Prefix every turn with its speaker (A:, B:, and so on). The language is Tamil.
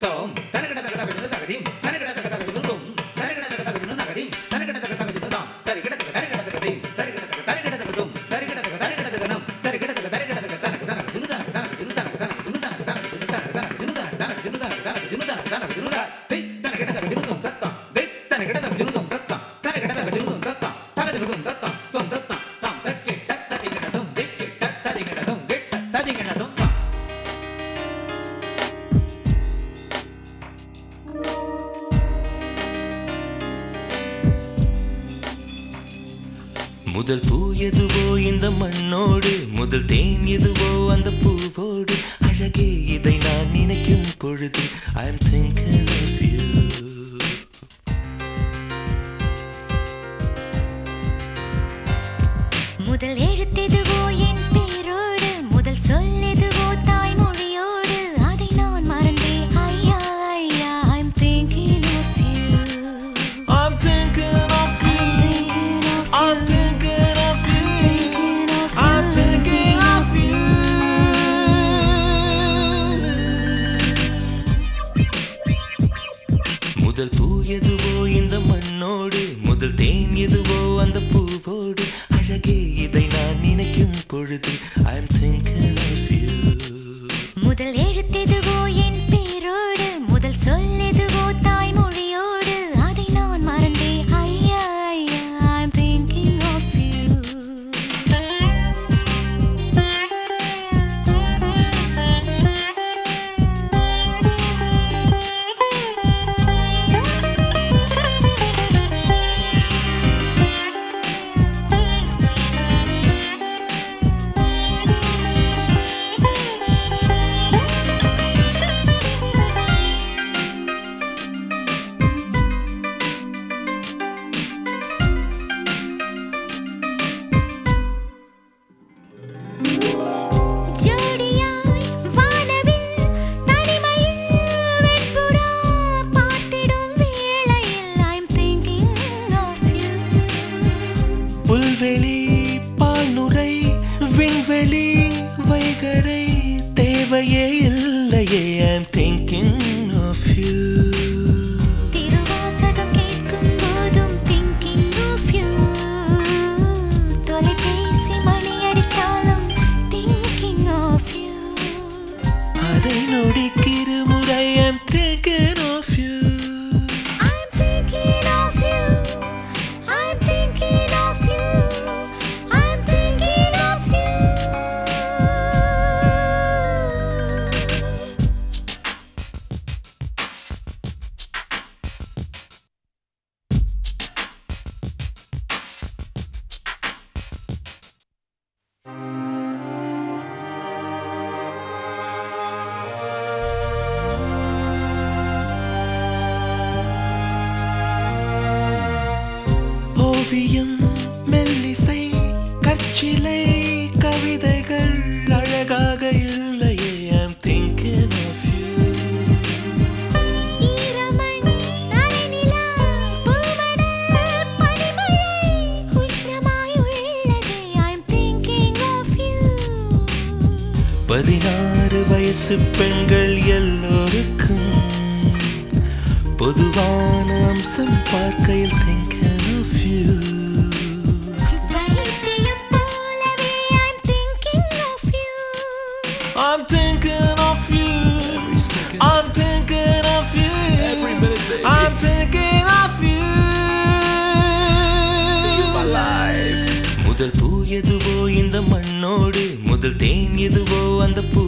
A: தோம் தனகட தகத வினு தகதிம் தனகட தகத வினு தோம் தனகட தகத வினு நகதிம் தனகட தகத வினு தாம் தரிகட தகத தகதிம் தரிகட தகத தோம் தரிகட தகத தகனம் தரிகட தகத தனக தனக தினு தனக தனக தினு தனக தனக தினு தனக தனக தினு தனக தனக தினு தனக தனக தினு தனக தனக தினு தனக தனக தினு தனக தை தனகட தகத வினு தோம் தத்தா தை தனகட தகத வினு தோம் தத்தா தனகட தகத வினு தோம் தத்தா தகத வினு தோம் தத்தா தோம் தத்தா தாம் தக்கே தத்ததிகட தோம் திக்கே தத்ததிகட தோம் கெட்ட ததிகட தோம்
B: முதல் பூ எதுவோ இந்த மண்ணோடு முதல் தேன் எதுவோ அந்த பூவோடு அழகே இதை நான் நினைக்கும் பொழுது I am thinking of you.
C: முதல் எழுத்தெதுவோ என் பேரோடு முதல் சொல்லெதுவோ தாய்மொழியோடு அதை நான் மறந்தேன் ஐயா ஐயா I am thinking of you.
B: I'm thinking of you. I'm thinking of you. I'm thinking of you. முதல் பூ எதுவோ இந்த மண்ணோடு முதல் தேன் எதுவோ அந்த பூவோடு அழகே இதை நான் நினைக்கும் பொழுது I am thinking of you.
C: முதல் எழுத்தெதுவோ என் பேரோடு முதல் சொல்லெதுவோ தாய்மொழியோடு அதை நான் மறந்தேன் ஐயா ஐயா I am thinking of you. ஜோடியாய் வானவில் தனிமையில் வெண்புறா பார்த்திடும் வேளையில் I am thinking of you.
B: புல்வெளி பால்நுரை விண்வெளி வைகரை தேவையே இல்லையே I am thinking of you.
C: Thiruvasagam கேட்கும் போதும் thinking of you. தொலைபேசி மணி அடித்தாலும் thinking of you.
B: அதை நொடிக்கிறு முறை I am thinking of you.
C: I'm thinking of you. I'm thinking of you. I'm thinking of you.
B: ஓவியம் மெல்லிசை கற்சிலை கவிதைகள் அழகாக இல்லையே I am thinking of you.
C: ஈரமண் நரைநிலா பூமடல் பனிமழை உஷ்ணமாய் உள்ளதே I am thinking of you.
B: 16 வயசு பெண்கள் எல்லோருக்கும் பொதுவான அம்சம் பார்க்கையில் thinking of you.
C: வைத்தியம் போலவே I am thinking of you.
B: I'm thinking of you. I'm thinking of you. Every minute, baby. I'm thinking of you. My life. முதல் பூ எதுவோ இந்த மண்ணோடு முதல் தேன் எதுவோ அந்த பூ